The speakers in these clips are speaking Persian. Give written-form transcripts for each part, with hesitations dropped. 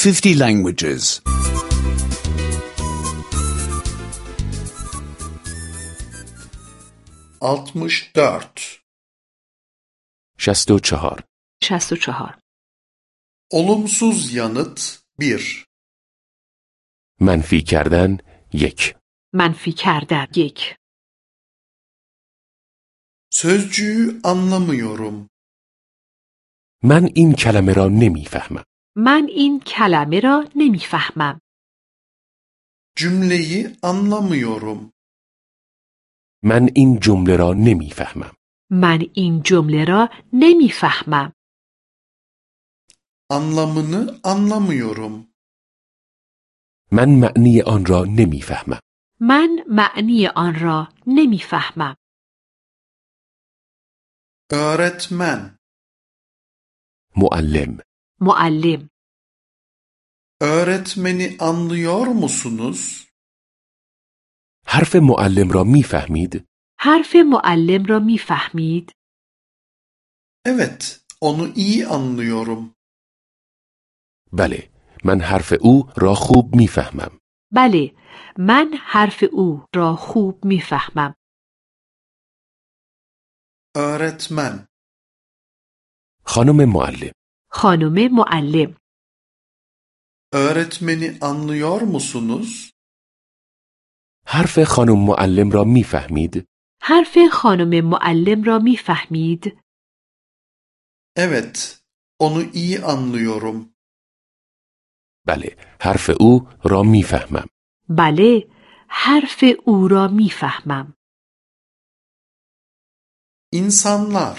50 languages. 64 64 64 Olumsuz yanıt 1 منفی کردن 1 منفی کردن 1 Sözcüğü anlamıyorum. من این کلمه را نمیفهمم. من این کلمه را نمیفهمم. Cümleyi anlamıyorum. من این جمله را نمیفهمم. من این جمله را نمیفهمم. Anlamını anlamıyorum. من معنی آن را نمیفهمم. من معنی آن را نمیفهمم. Öğretmen, معلم معلم öğretmeni anlıyor musunuz? حرف معلم را میفهمید؟ حرف معلم را میفهمید؟ Evet, onu iyi anlıyorum. بله، من حرف او را خوب میفهمم. بله، من حرف او را خوب میفهمم. Öğretmen, خانم معلم خانم معلم öğretmeni anlıyor musunuz? حرف خانم معلم را میفهمید؟ حرف خانم معلم را میفهمید؟ Evet, onu iyi anlıyorum. بله، حرف او را میفهمم. بله، حرف او را میفهمم. İnsanlar,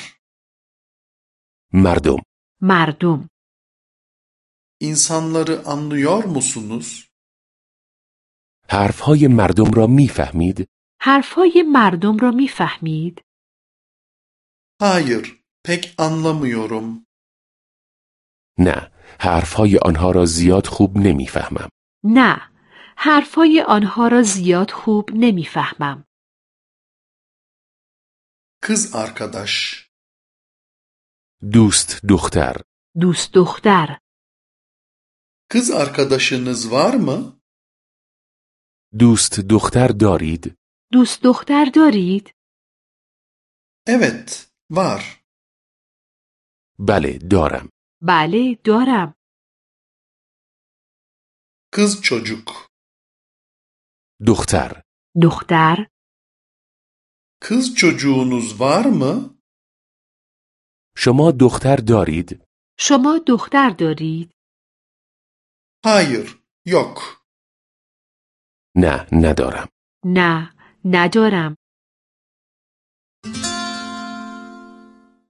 مردم مردم insanları anlıyor musunuz? حرفهای مردم را میفهمید؟ حرفهای مردم را میفهمید؟ Hayır, pek anlamıyorum. نه، حرفهای آنها را زیاد خوب نمیفهمم. نه، حرفهای آنها را زیاد خوب نمیفهمم. Kız arkadaş, دوست دختر دوست دختر kız arkadaşınız var mı? دوست دختر دارید؟ دوست دختر دارید؟ Evet, var. بله، دارم. بله، دارم. Kız çocuk, دختر دختر kız çocuğunuz var mı? شما دختر دارید؟ شما دختر دارید؟ Hayır, yok. نه، ندارم. نه، ندارم.